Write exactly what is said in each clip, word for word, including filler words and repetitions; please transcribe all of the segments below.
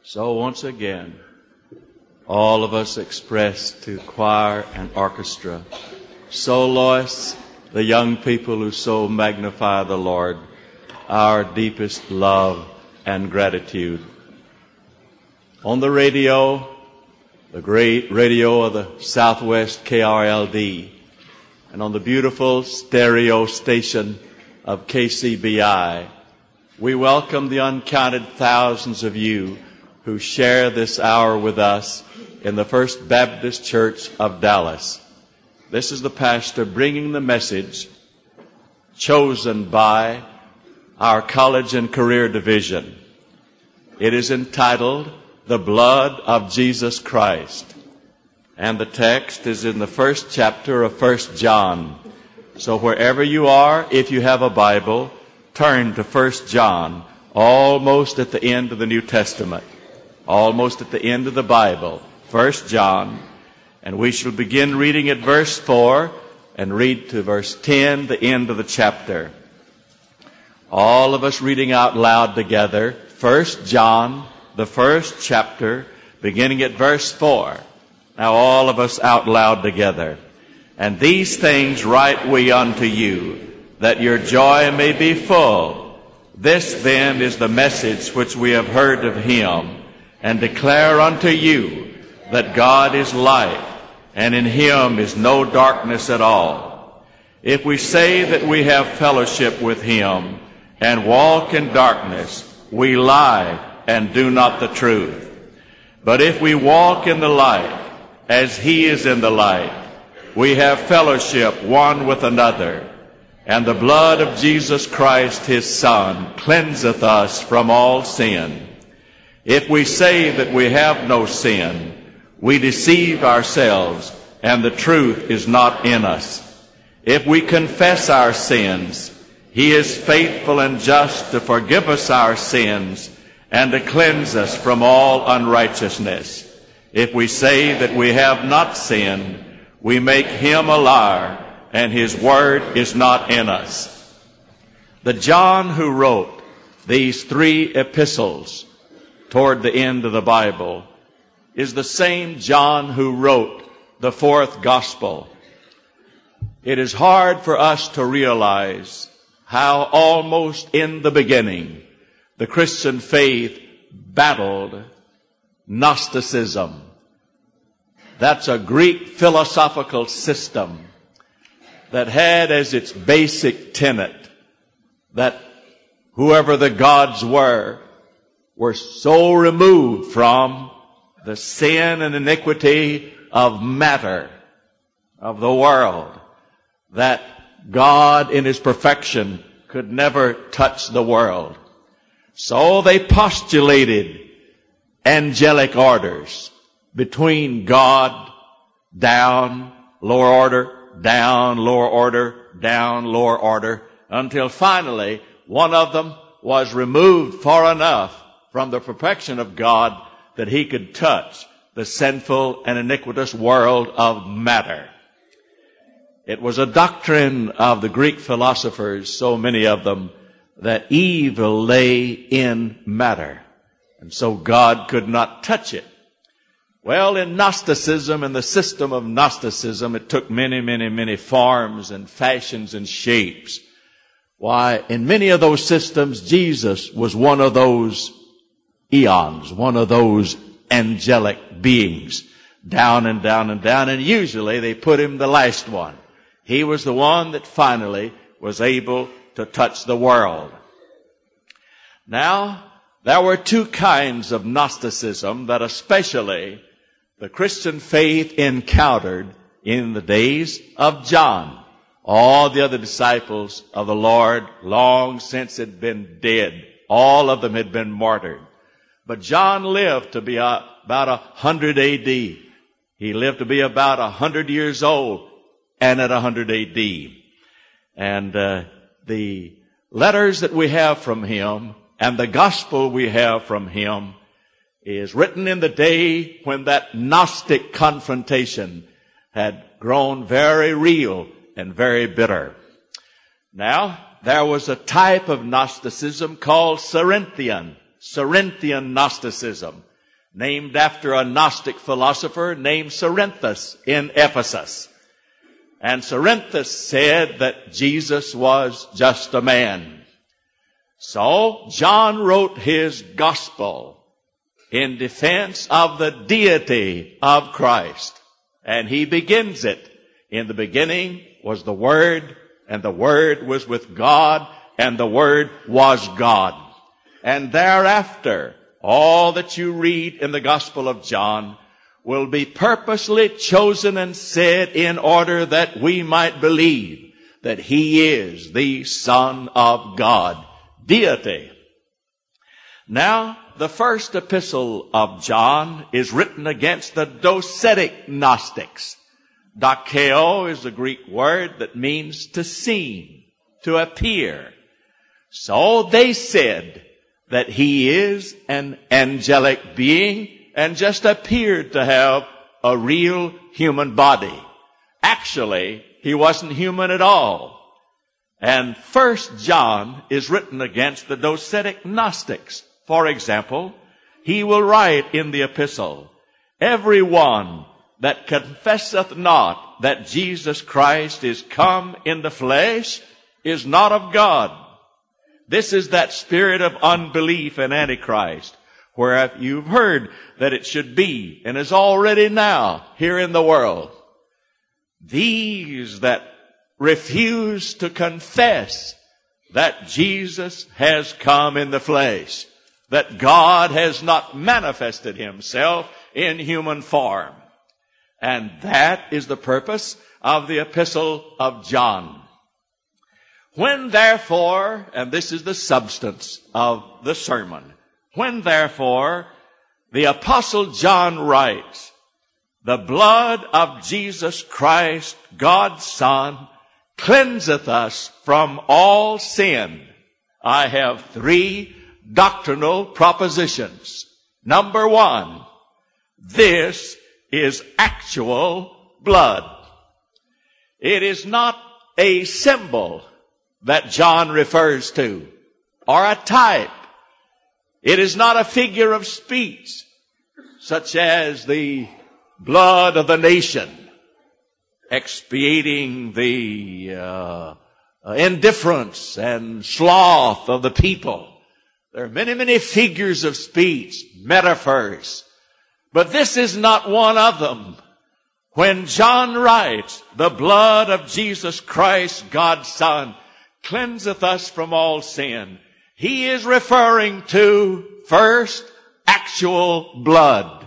So once again, all of us express to choir and orchestra, soloists, the young people who so magnify the Lord, our deepest love and gratitude. On the radio, the great radio of the Southwest K R L D, and on the beautiful stereo station of K C B I, we welcome the uncounted thousands of you who share this hour with us in the First Baptist Church of Dallas. This is the pastor bringing the message chosen by our College and Career Division. It is entitled, The Blood of Jesus Christ. And the text is in the first chapter of First John. So wherever you are, if you have a Bible, turn to First John, almost at the end of the New Testament, almost at the end of the Bible, First John, and we shall begin reading at verse four and read to verse ten, the end of the chapter. All of us reading out loud together, First John, the first chapter, beginning at verse four. Now all of us out loud together. And these things write we unto you, that your joy may be full. This then is the message which we have heard of him, and declare unto you that God is light, and in him is no darkness at all. If we say that we have fellowship with him and walk in darkness, we lie and do not the truth. But if we walk in the light, as he is in the light, we have fellowship one with another, and the blood of Jesus Christ his Son cleanseth us from all sin. If we say that we have no sin, we deceive ourselves, and the truth is not in us. If we confess our sins, he is faithful and just to forgive us our sins and to cleanse us from all unrighteousness. If we say that we have not sinned, we make him a liar, and his word is not in us. The John who wrote these three epistles toward the end of the Bible is the same John who wrote the fourth gospel. It is hard for us to realize how almost in the beginning the Christian faith battled Gnosticism. That's a Greek philosophical system that had as its basic tenet that whoever the gods were, were so removed from the sin and iniquity of matter, of the world, that God in his perfection could never touch the world. So they postulated angelic orders between God, down, lower order, down, lower order, down, lower order, until finally one of them was removed far enough from the perfection of God that he could touch the sinful and iniquitous world of matter. It was a doctrine of the Greek philosophers, so many of them, that evil lay in matter, and so God could not touch it. Well, in Gnosticism, in the system of Gnosticism, it took many, many, many forms and fashions and shapes. Why, in many of those systems, Jesus was one of those eons, one of those angelic beings, down and down and down, and usually they put him the last one. He was the one that finally was able to touch the world. Now, there were two kinds of Gnosticism that especially the Christian faith encountered in the days of John. All the other disciples of the Lord long since had been dead. All of them had been martyred. But John lived to be uh, about one hundred A D. He lived to be about one hundred years old and at one hundred A D. And uh, the letters that we have from him and the gospel we have from him is written in the day when that Gnostic confrontation had grown very real and very bitter. Now, there was a type of Gnosticism called Cerinthian, Cerinthian Gnosticism. named after a Gnostic philosopher named Cerinthus in Ephesus. And Cerinthus said that Jesus was just a man. So John wrote his gospel in defense of the deity of Christ. And he begins it. In the beginning was the Word, and the Word was with God, and the Word was God. And thereafter, all that you read in the Gospel of John will be purposely chosen and said in order that we might believe that he is the Son of God, deity. Now, the first epistle of John is written against the docetic Gnostics. Dokeo is the Greek word that means to seem, to appear. So they said that he is an angelic being and just appeared to have a real human body. Actually, he wasn't human at all. And First John is written against the docetic Gnostics. For example, he will write in the epistle, "Everyone that confesseth not that Jesus Christ is come in the flesh is not of God." This is that spirit of unbelief and Antichrist, where you've heard that it should be and is already now here in the world. These that refuse to confess that Jesus has come in the flesh, that God has not manifested himself in human form. And that is the purpose of the epistle of John. When therefore, and this is the substance of the sermon, when therefore the apostle John writes, "The blood of Jesus Christ, God's Son, cleanseth us from all sin," I have three doctrinal propositions. Number one, this is actual blood. It is not a symbol that John refers to, or a type. It is not a figure of speech, such as the blood of the nation, expiating the uh, indifference and sloth of the people. There are many, many figures of speech, metaphors. But this is not one of them. When John writes, "The blood of Jesus Christ, God's Son, cleanseth us from all sin," he is referring to, first, actual blood.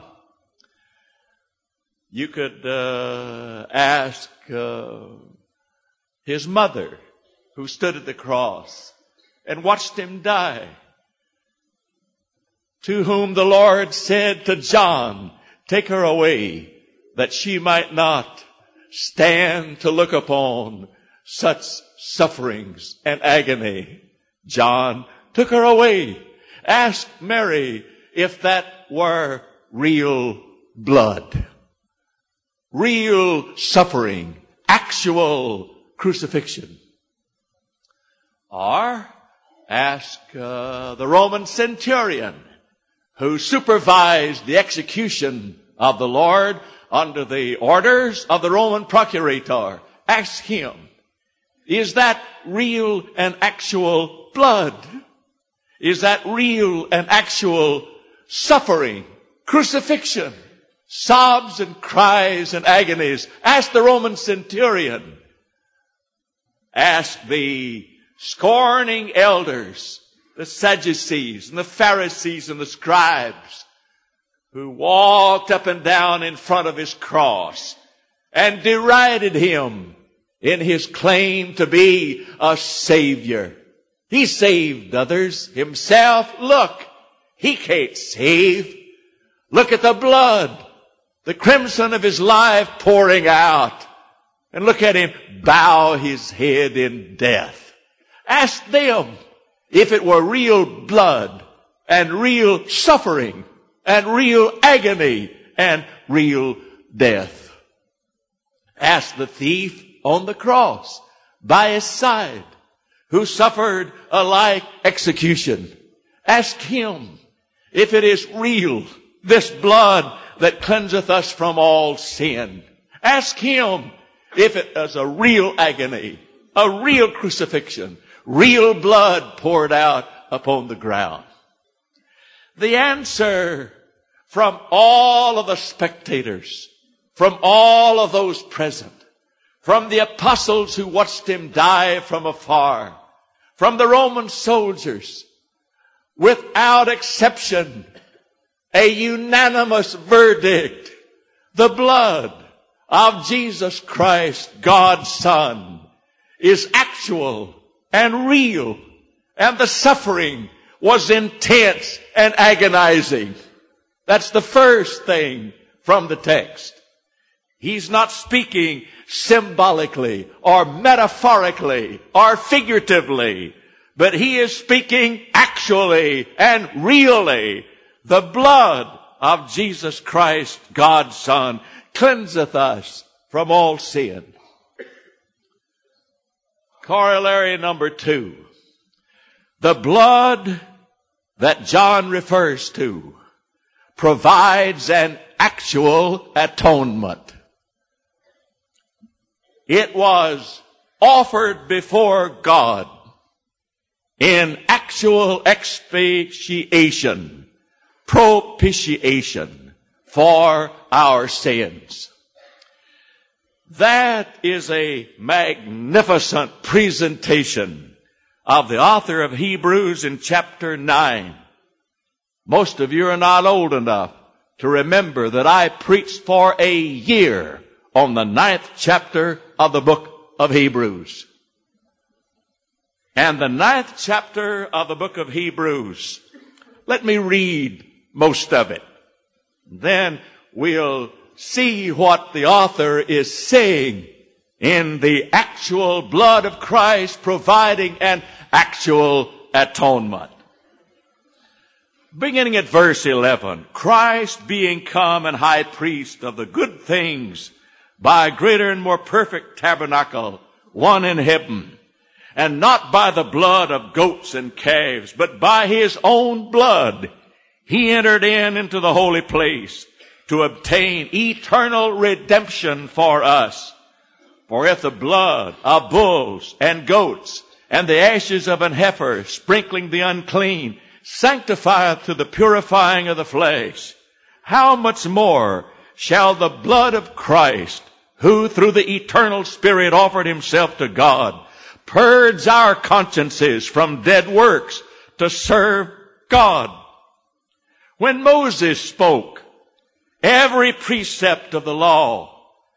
You could uh, ask uh, his mother, who stood at the cross and watched him die, to whom the Lord said to John, "Take her away, that she might not stand to look upon such sufferings and agony." John took her away. Ask Mary if that were real blood, real suffering, actual crucifixion. Or ask uh, the Roman centurion who supervised the execution of the Lord under the orders of the Roman procurator. Ask him, is that real and actual blood? Is that real and actual suffering, crucifixion, sobs and cries and agonies? Ask the Roman centurion. Ask the scorning elders, the Sadducees and the Pharisees and the scribes, who walked up and down in front of his cross and derided him in his claim to be a Savior. He saved others. Himself, look, he can't save. Look at the blood, the crimson of his life pouring out. And look at him bow his head in death. Ask them if it were real blood and real suffering and real agony and real death. Ask the thief on the cross by his side, who suffered a like execution. Ask him if it is real, this blood that cleanseth us from all sin. Ask him if it is a real agony, a real crucifixion, real blood poured out upon the ground. The answer from all of the spectators, from all of those present, from the apostles who watched him die from afar, from the Roman soldiers, without exception, a unanimous verdict: the blood of Jesus Christ, God's Son, is actual and real, and the suffering was intense and agonizing. That's the first thing from the text. He's not speaking symbolically or metaphorically or figuratively, but he is speaking actually and really. The blood of Jesus Christ, God's Son, cleanseth us from all sin. Corollary number two. The blood that John refers to provides an actual atonement. It was offered before God in actual expiation, propitiation for our sins. That is a magnificent presentation of the author of Hebrews in chapter nine. Most of you are not old enough to remember that I preached for a year on the ninth chapter of the book of Hebrews. And the ninth chapter of the book of Hebrews, let me read most of it. Then we'll see what the author is saying in the actual blood of Christ providing an actual atonement. Beginning at verse eleven, Christ being come and high priest of the good things by a greater and more perfect tabernacle, one in heaven, and not by the blood of goats and calves, but by his own blood, he entered in into the holy place to obtain eternal redemption for us. For if the blood of bulls and goats and the ashes of an heifer, sprinkling the unclean, sanctifieth to the purifying of the flesh, how much more shall the blood of Christ, who through the eternal Spirit offered himself to God, purge our consciences from dead works to serve God? When Moses spoke every precept of the law,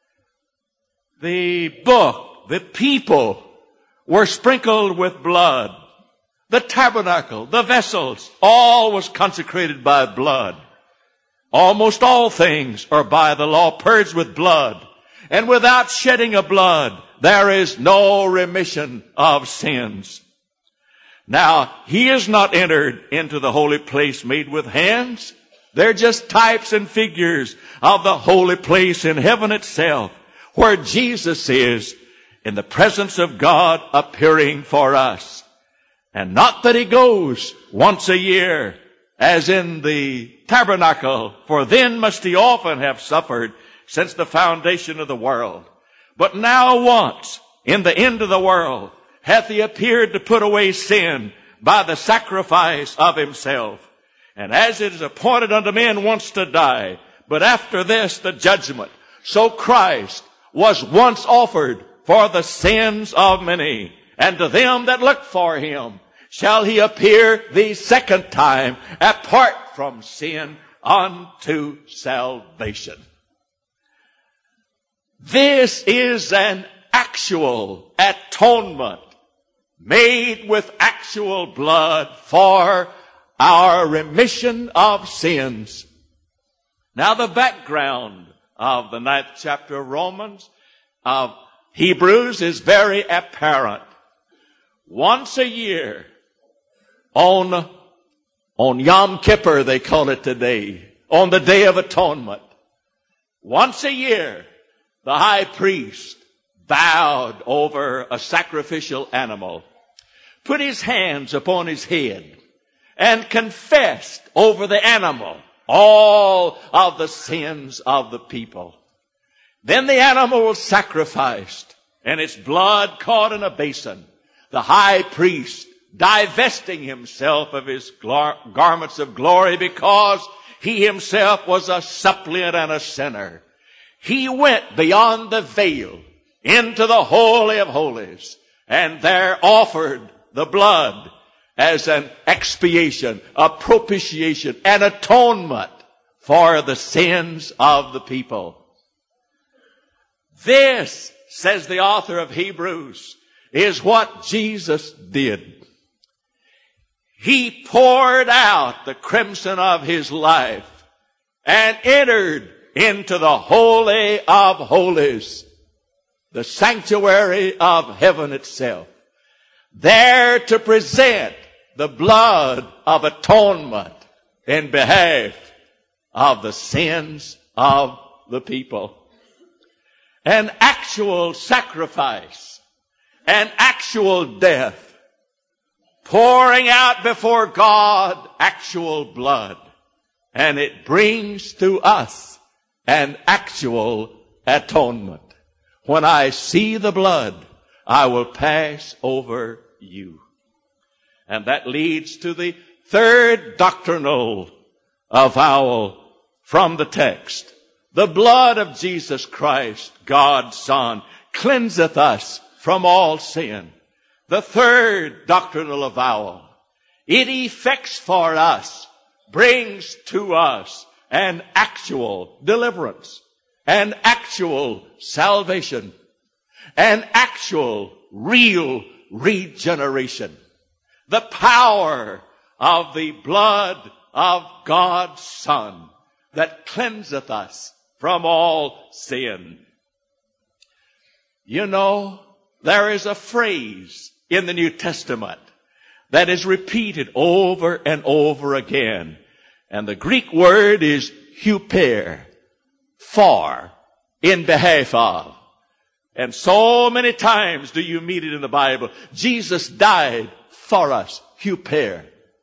the book, the people were sprinkled with blood. The tabernacle, the vessels, all was consecrated by blood. Almost all things are by the law purged with blood. And without shedding of blood, there is no remission of sins. Now, he has not entered into the holy place made with hands. They're just types and figures of the holy place in heaven itself, where Jesus is in the presence of God appearing for us. And not that he goes once a year as in the tabernacle, for then must he often have suffered since the foundation of the world. But now once in the end of the world hath he appeared to put away sin by the sacrifice of himself. And as it is appointed unto men once to die, but after this the judgment, so Christ was once offered for the sins of many. And to them that look for him shall he appear the second time, apart from sin, unto salvation. This is an actual atonement made with actual blood for our remission of sins. Now the background of the ninth chapter of Romans, of Hebrews, is very apparent. Once a year, on, on Yom Kippur, they call it today, on the Day of Atonement, once a year, the high priest bowed over a sacrificial animal, put his hands upon his head, and confessed over the animal all of the sins of the people. Then the animal was sacrificed, and its blood caught in a basin. The high priest, divesting himself of his glor- garments of glory because he himself was a suppliant and a sinner, he went beyond the veil into the Holy of Holies, and there offered the blood as an expiation, a propitiation, an atonement for the sins of the people. This, says the author of Hebrews, is what Jesus did. He poured out the crimson of his life and entered into the Holy of Holies, the sanctuary of heaven itself, there to present the blood of atonement in behalf of the sins of the people. An actual sacrifice, an actual death, pouring out before God actual blood, and it brings to us an actual atonement. When I see the blood, I will pass over you. And that leads to the third doctrinal avowal from the text. The blood of Jesus Christ, God's Son, cleanseth us from all sin. The third doctrinal avowal. It effects for us, brings to us an actual deliverance, an actual salvation, an actual real regeneration. The power of the blood of God's Son that cleanseth us from all sin. You know, there is a phrase in the New Testament that is repeated over and over again. And the Greek word is huper, for, in behalf of. And so many times do you meet it in the Bible. Jesus died for us, huper.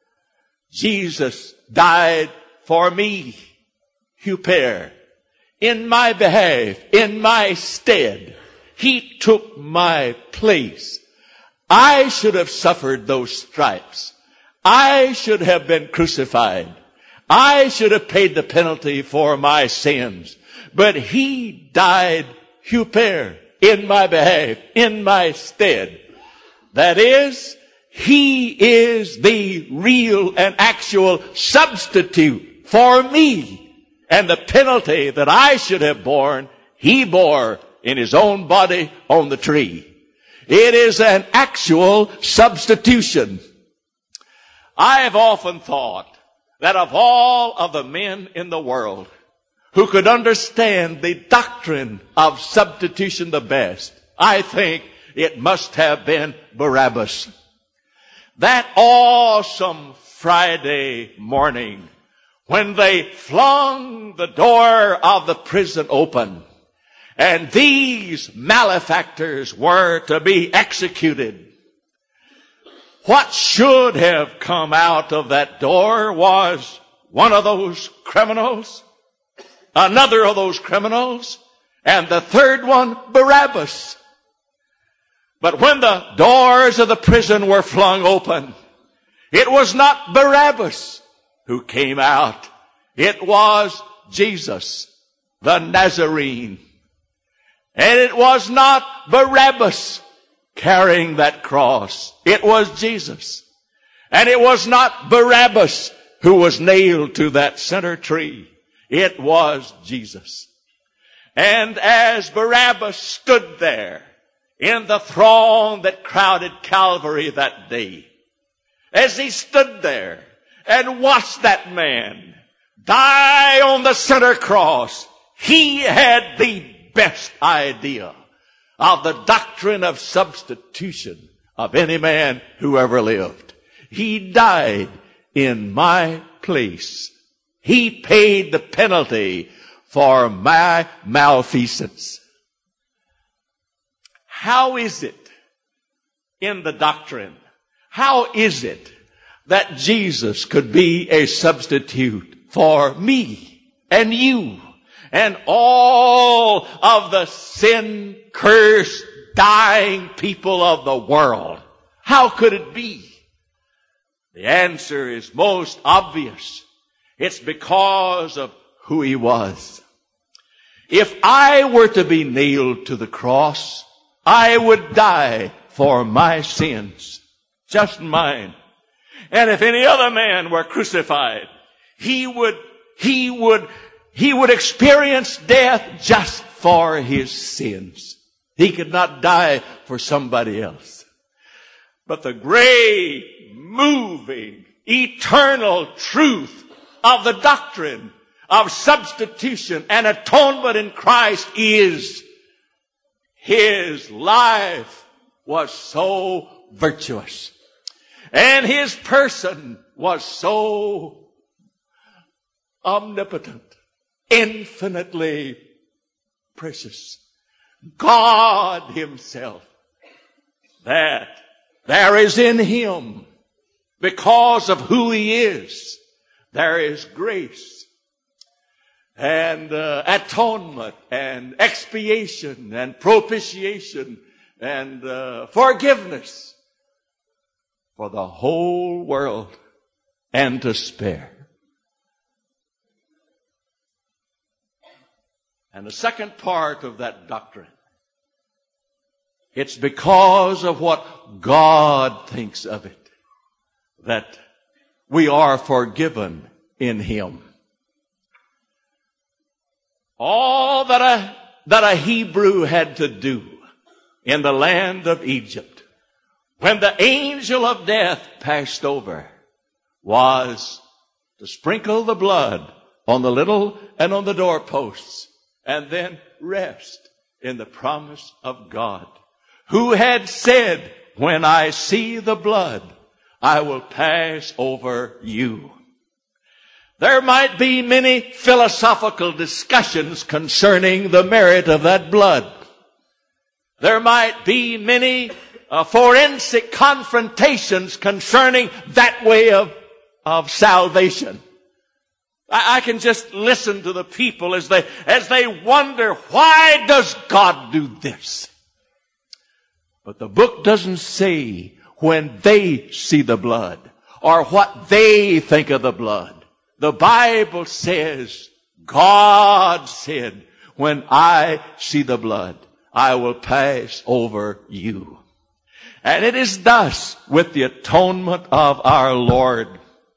Jesus died for me, huper. In my behalf, in my stead. He took my place. I should have suffered those stripes. I should have been crucified. I should have paid the penalty for my sins. But he died huper, in my behalf, in my stead. That is, he is the real and actual substitute for me. And the penalty that I should have borne, he bore in his own body on the tree. It is an actual substitution. I have often thought that of all of the men in the world who could understand the doctrine of substitution the best, I think it must have been Barabbas. That awesome Friday morning when they flung the door of the prison open and these malefactors were to be executed. What should have come out of that door was one of those criminals, another of those criminals, and the third one, Barabbas. But when the doors of the prison were flung open, it was not Barabbas who came out. It was Jesus, the Nazarene. And it was not Barabbas carrying that cross. It was Jesus. And it was not Barabbas who was nailed to that center tree. It was Jesus. And as Barabbas stood there in the throng that crowded Calvary that day, as he stood there and watched that man die on the center cross, he had the best idea of the doctrine of substitution of any man who ever lived. He died in my place. He paid the penalty for my malfeasance. How is it in the doctrine? How is it that Jesus could be a substitute for me and you and all of the sin-cursed, dying people of the world. How could it be? The answer is most obvious. It's because of who he was. If I were to be nailed to the cross, I would die for my sins, just mine. And if any other man were crucified, he would, he would, he would experience death just for his sins. He could not die for somebody else. But the great, moving, eternal truth of the doctrine of substitution and atonement in Christ is his life was so virtuous, and his person was so omnipotent, infinitely precious. God himself, that there is in him, because of who he is, there is grace and uh, atonement and expiation and propitiation and uh, forgiveness for the whole world and to spare. And the second part of that doctrine, it's because of what God thinks of it that we are forgiven in him. All that a, that a Hebrew had to do in the land of Egypt when the angel of death passed over was to sprinkle the blood on the little and on the doorposts and then rest in the promise of God, who had said, when I see the blood, I will pass over you. There might be many philosophical discussions concerning the merit of that blood. There might be many uh, forensic confrontations concerning that way of, of salvation. I, I can just listen to the people as they, as they wonder, why does God do this? But the book doesn't say when they see the blood or what they think of the blood. The Bible says, God said, when I see the blood, I will pass over you. And it is thus with the atonement of our Lord.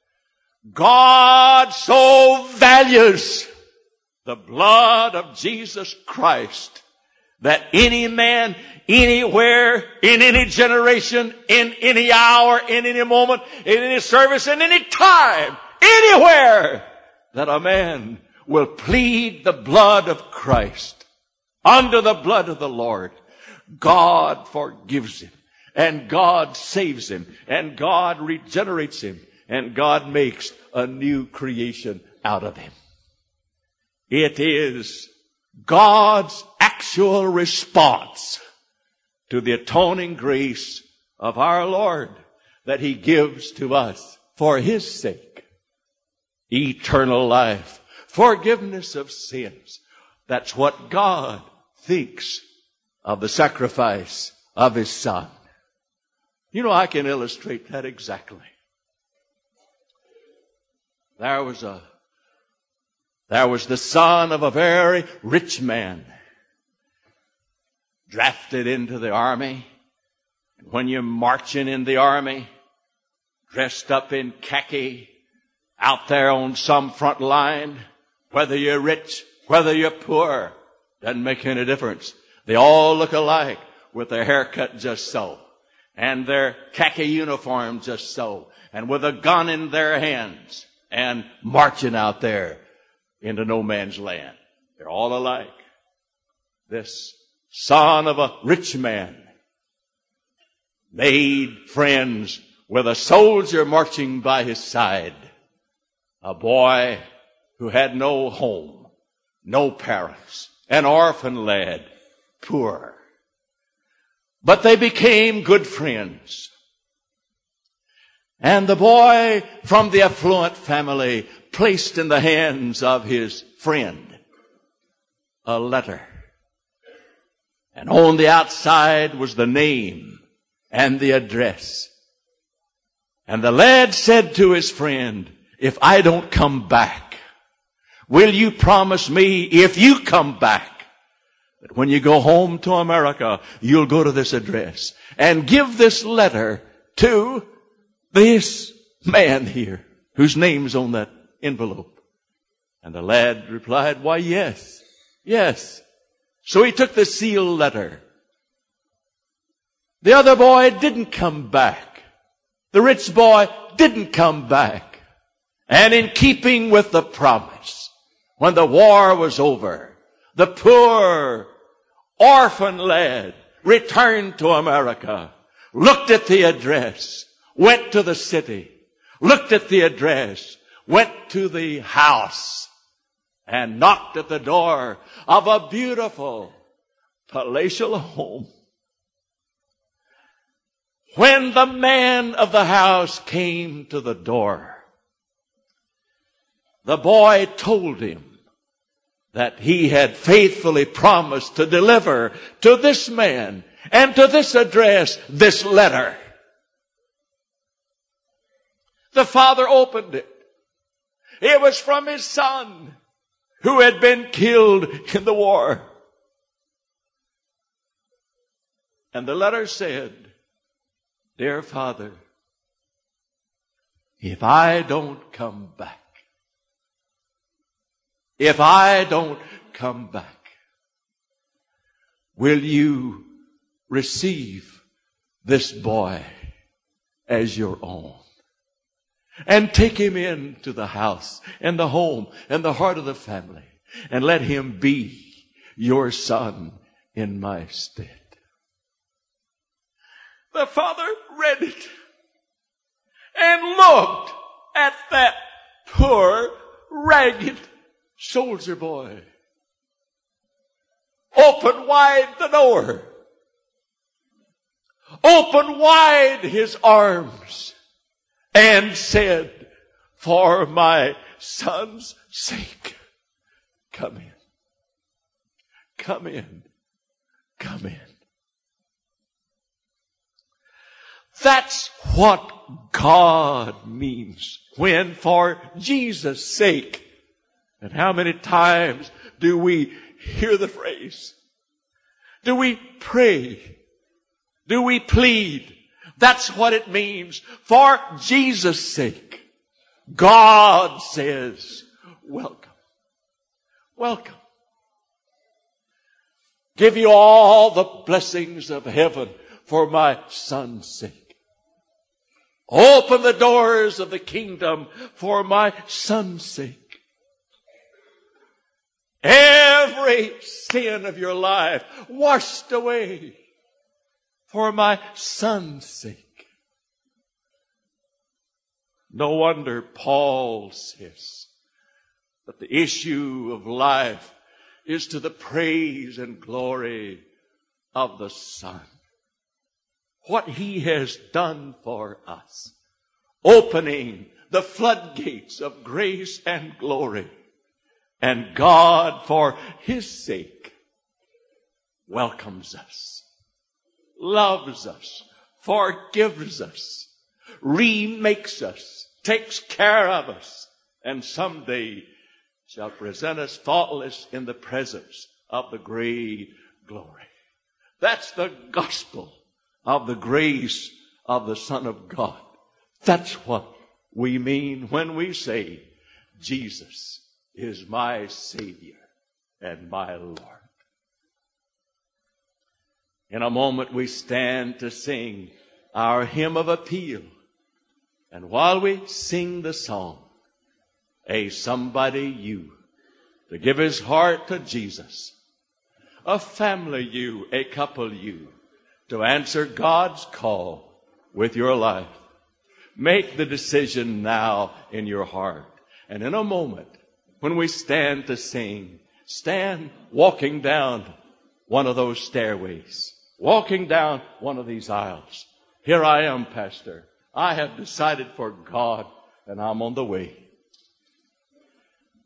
God so values the blood of Jesus Christ that any man, anywhere, in any generation, in any hour, in any moment, in any service, in any time, anywhere, that a man will plead the blood of Christ under the blood of the Lord, God forgives him, and God saves him, and God regenerates him, and God makes a new creation out of him. It is God's actual response to the atoning grace of our Lord that he gives to us for his sake. Eternal life, forgiveness of sins. That's what God thinks of the sacrifice of his Son. You know, I can illustrate that exactly. There was a, there was the son of a very rich man, drafted into the army. When you're marching in the army, dressed up in khaki, out there on some front line, whether you're rich, whether you're poor, doesn't make any difference. They all look alike with their haircut just so, and their khaki uniform just so, and with a gun in their hands, and marching out there into no man's land. They're all alike. This son of a rich man made friends with a soldier marching by his side. A boy who had no home, no parents, an orphan lad, poor. But they became good friends. And the boy from the affluent family placed in the hands of his friend a letter. And on the outside was the name and the address. And the lad said to his friend, if I don't come back, will you promise me if you come back that when you go home to America, you'll go to this address and give this letter to this man here whose name's on that envelope? And the lad replied, why, yes, yes. So he took the sealed letter. The other boy didn't come back. The rich boy didn't come back. And in keeping with the promise, when the war was over, the poor orphan lad returned to America, looked at the address, went to the city, looked at the address, went to the house, and knocked at the door of a beautiful palatial home. When the man of the house came to the door, the boy told him that he had faithfully promised to deliver to this man and to this address this letter. The father opened it. It was from his son who had been killed in the war. And the letter said, dear Father, if I don't come back, if I don't come back, will you receive this boy as your own? And take him into the house and the home and the heart of the family, and let him be your son in my stead. The father read it and looked at that poor, ragged soldier boy. Opened wide the door. Opened wide his arms. And said, for my son's sake, come in. Come in. Come in. That's what God means when for Jesus' sake. And how many times do we hear the phrase? Do we pray? Do we plead? That's what it means. For Jesus' sake, God says, welcome. Welcome. Give you all the blessings of heaven for my son's sake. Open the doors of the kingdom for my son's sake. Every sin of your life washed away for my son's sake. No wonder Paul says that the issue of life is to the praise and glory of the Son. What He has done for us, opening the floodgates of grace and glory. And God, for His sake, welcomes us, loves us, forgives us, remakes us, takes care of us, and someday shall present us faultless in the presence of the great glory. That's the gospel of the grace of the Son of God. That's what we mean when we say, Jesus is my Savior and my Lord. In a moment we stand to sing our hymn of appeal. And while we sing the song, a somebody you, to give his heart to Jesus. A family you, a couple you, to answer God's call with your life. Make the decision now in your heart. And in a moment, when we stand to sing, stand walking down one of those stairways, walking down one of these aisles. Here I am, Pastor. I have decided for God, and I'm on the way.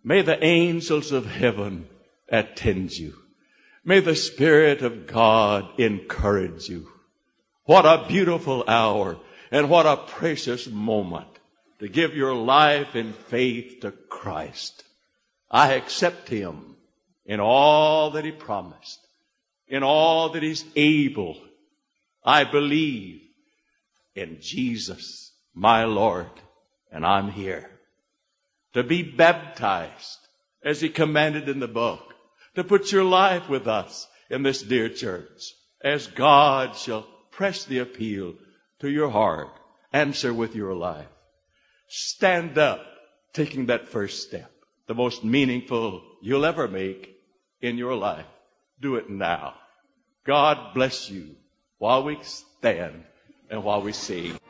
May the angels of heaven attend you. May the Spirit of God encourage you. What a beautiful hour and what a precious moment to give your life in faith to Christ. I accept him in all that he promised, in all that he's able. I believe in Jesus, my Lord, and I'm here to be baptized as he commanded in the book, to put your life with us in this dear church as God shall press the appeal to your heart. Answer with your life. Stand up, taking that first step, the most meaningful you'll ever make in your life. Do it now. God bless you while we stand and while we sing.